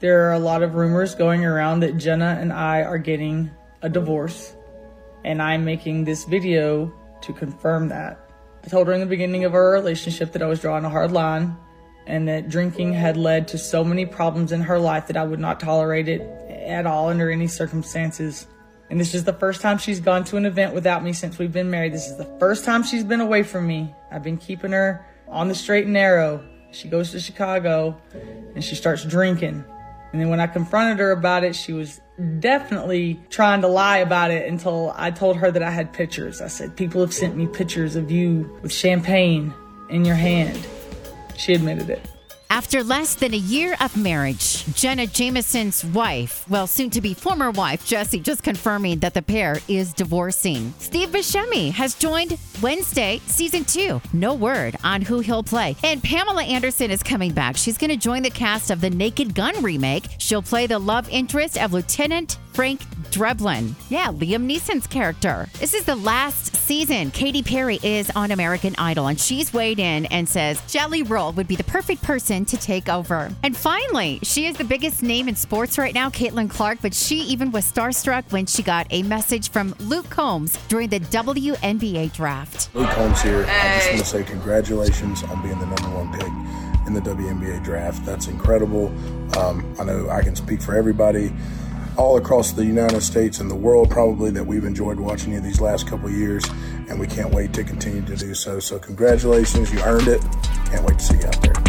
There are a lot of rumors going around that Jenna and I are getting a divorce, and I'm making this video to confirm that. I told her in the beginning of our relationship that I was drawing a hard line and that drinking had led to so many problems in her life that I would not tolerate it at all under any circumstances. And this is the first time she's gone to an event without me since we've been married. This is the first time she's been away from me. I've been keeping her on the straight and narrow. She goes to Chicago and she starts drinking. And then when I confronted her about it, she was definitely trying to lie about it until I told her that I had pictures. I said, people have sent me pictures of you with champagne in your hand. She admitted it. After less than a year of marriage, Jenna Jameson's wife, well, soon-to-be former wife, Jessie, just confirming that the pair is divorcing. Steve Buscemi has joined Wednesday, Season 2. No word on who he'll play. And Pamela Anderson is coming back. She's going to join the cast of the Naked Gun remake. She'll play the love interest of Lieutenant Frank Drebin. Yeah, Liam Neeson's character. This is the last season. Katy Perry is on American Idol, and she's weighed in and says Jelly Roll would be the perfect person to take over. And finally, she is the biggest name in sports right now, Caitlin Clark, but she even was starstruck when she got a message from Luke Combs during the WNBA draft. Luke Combs here. I just want to say congratulations on being the #1 pick in the WNBA draft. That's incredible. I know I can speak for everybody all across the United States and the world probably that we've enjoyed watching you these last couple of years, and we can't wait to continue to do so. So congratulations, you earned it. Can't wait to see you out there.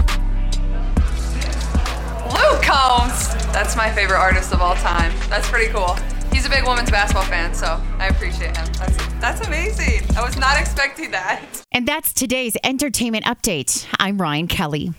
Luke Combs! That's my favorite artist of all time. That's pretty cool. He's a big women's basketball fan, so I appreciate him. That's amazing. I was not expecting that. And that's today's entertainment update. I'm Ryan Kelly.